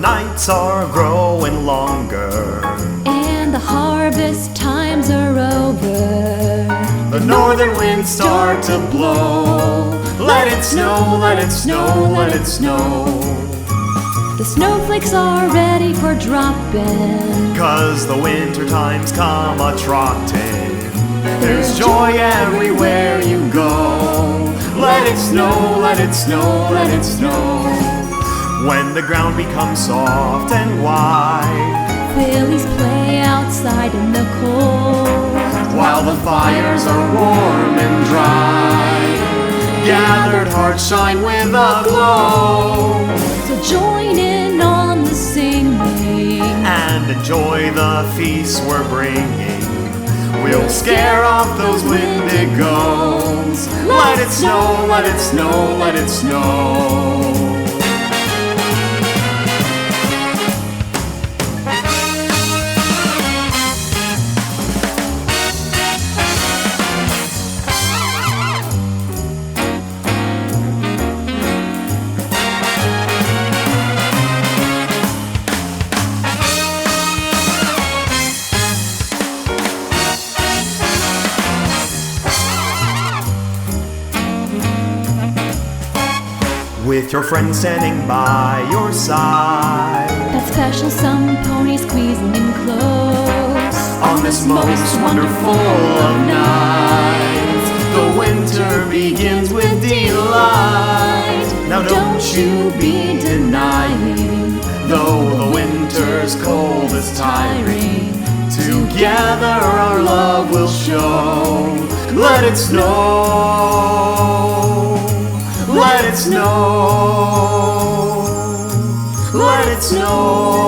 nights are growing longer, and the harvest times are over. the northern winds start to blow. Let it snow, let it snow, let it snow. The snowflakes are ready for dropping, 'Cause the winter time's come a-trotting. There's joy everywhere you go. Let it snow, let it snow, let it snow. When the ground becomes soft and wide, fillies play outside in the cold, while the fires are warm and dry, gathered hearts shine with a glow. so join in on the singing And enjoy the feast we're bringing. We'll scare off those windigos. Let it snow, let it snow, let it snow. With your friends standing by your side, that special some pony squeezing in close. on this most wonderful of nights, the winter begins with delight. Now don't you be denying, though the winter's cold is tiring, together our love will show. Let it snow, let it snow, let it snow.